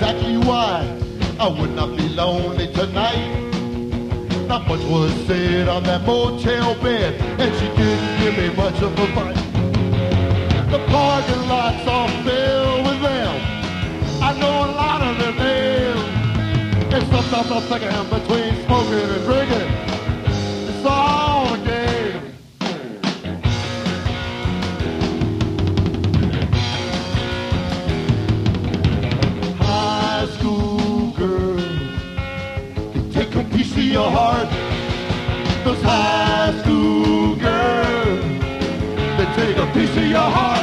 exactly why I would not be lonely tonight. Not much was said on that motel bed, and she didn't give me much of a bite. The parking lots are filled with them. I know a lot of their names. And sometimes I'm thinking between smoking and drinking, it's all a game. High school girls, they take a piece of your heart. Those high school girls, they take a piece of your heart.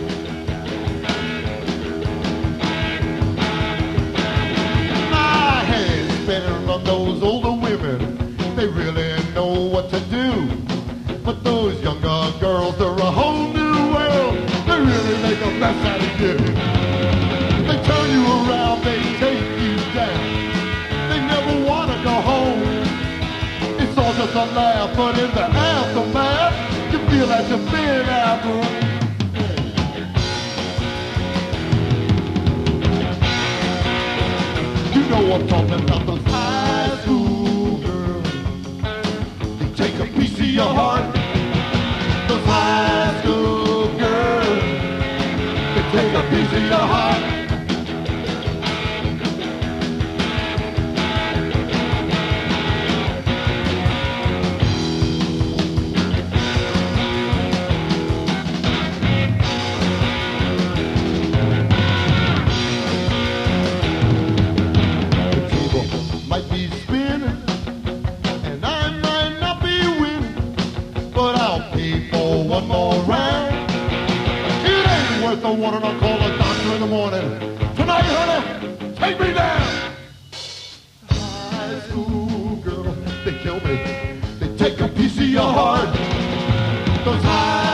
My head's spinning on those older women. They really know what to do. But those younger girls, they're a whole new world. They really make a mess out of you. They turn you around, they take you down. They never want to go home. It's all just a laugh, but in the aftermath, you feel like you've been out. You know I'm talking about those high school girls. They take a piece of your heart. Those high school girls, they take a piece of your heart. Might be spinning, and I might not be winning, but I'll pay for one more round. It ain't worth the one, and I'll call a doctor in the morning. Tonight, honey, take me down. High school girl, they kill me. They take a piece of your heart. Those high